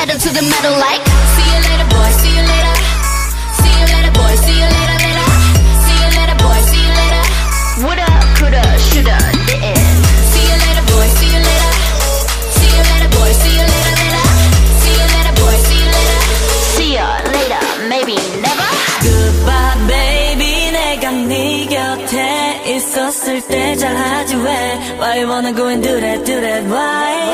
pedal to the metal like see you later boy, see you later. See you later boy, see you later, later. See you later boy, see you later. Woulda, coulda, shoulda, didn't. See you later boy, see you later. See you later boy, see you later, later. See you later boy, see you later. See ya later, maybe never. Goodbye baby 내가 네 곁에 있었을 때 잘하지 왜 Why you wanna go and do that, why